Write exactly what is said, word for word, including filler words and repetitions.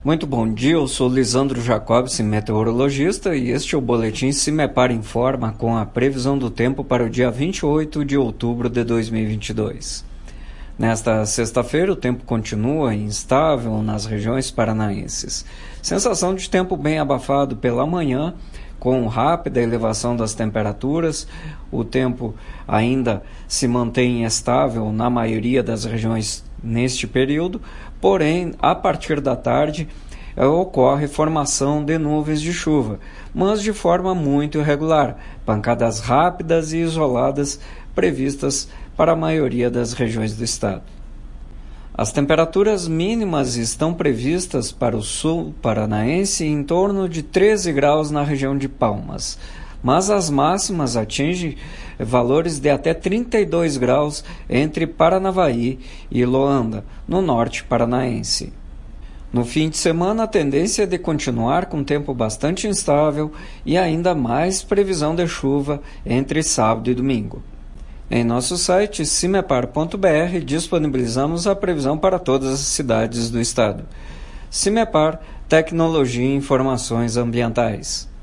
Muito bom dia, eu sou Lisandro Jacobson, meteorologista, e este é o boletim Cimepar Informa com a previsão do tempo para o dia vinte e oito de outubro de dois mil e vinte e dois. Nesta sexta-feira, o tempo continua instável nas regiões paranaenses. Sensação de tempo bem abafado pela manhã, com rápida elevação das temperaturas. O tempo ainda se mantém estável na maioria das regiões neste período, porém, a partir da tarde, ocorre formação de nuvens de chuva, mas de forma muito irregular, pancadas rápidas e isoladas previstas para a maioria das regiões do estado. As temperaturas mínimas estão previstas para o sul paranaense em torno de treze graus na região de Palmas, mas as máximas atingem valores de até trinta e dois graus entre Paranavaí e Loanda, no norte paranaense. No fim de semana, a tendência é de continuar com tempo bastante instável e ainda mais previsão de chuva entre sábado e domingo. Em nosso site cimepar ponto br disponibilizamos a previsão para todas as cidades do estado. Cimepar, tecnologia e informações ambientais.